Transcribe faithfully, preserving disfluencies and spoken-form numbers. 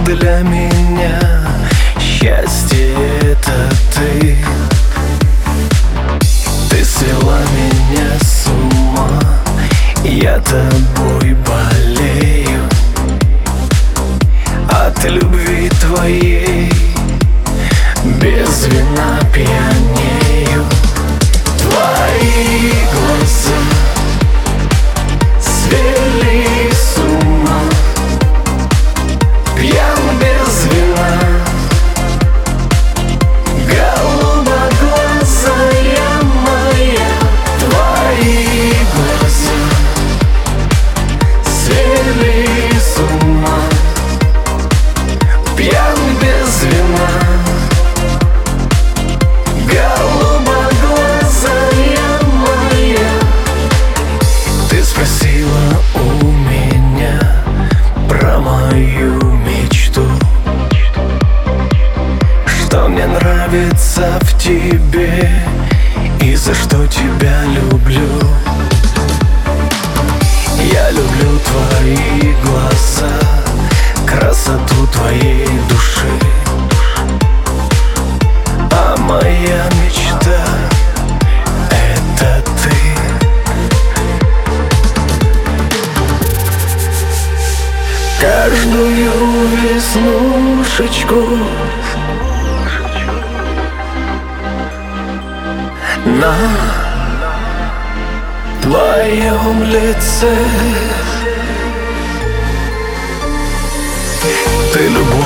для меня счастье — это ты. Ты свела меня с ума, я тобой болею, от любви твоей без вина пьянею. Твои глаза свели с ума, пьян без вина. Голубоглазая моя, твои глаза свели с ума, пьян без вина. Голубоглазая моя, ты спросила у меня про мою мечту, что мне нравится в тебе и за что тебя люблю. Я люблю твои глаза, красоту твоей души, а моя мечта — это ты. Каждую веснушечку на твоем лице ты любовь.